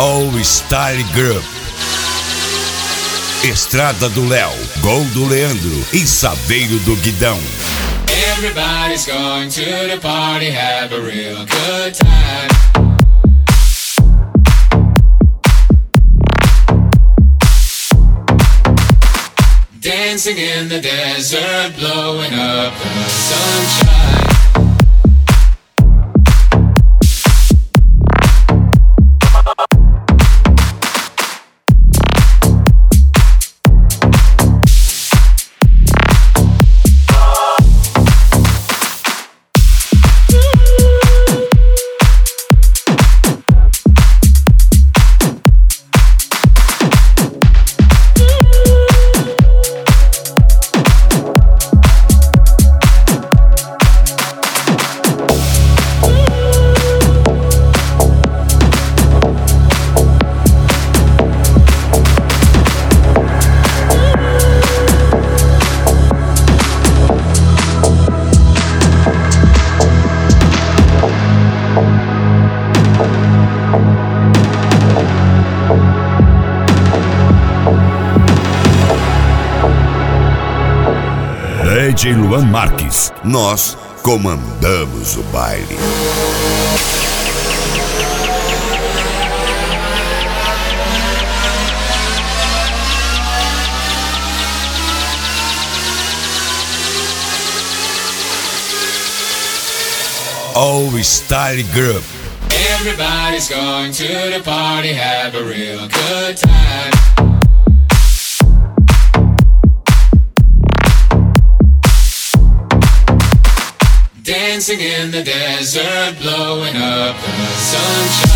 All Style Group. Estrada do Léo, Gol do Leandro e Saveiro do Guidão. Everybody's going to the party, have a real good time. Dancing in the desert, blowing up the sunshine. DJ Luan Marques, nós comandamos o baile. All Style Group. Everybody's going to the party, have a real good time. Dancing in the desert, blowing up the sunshine.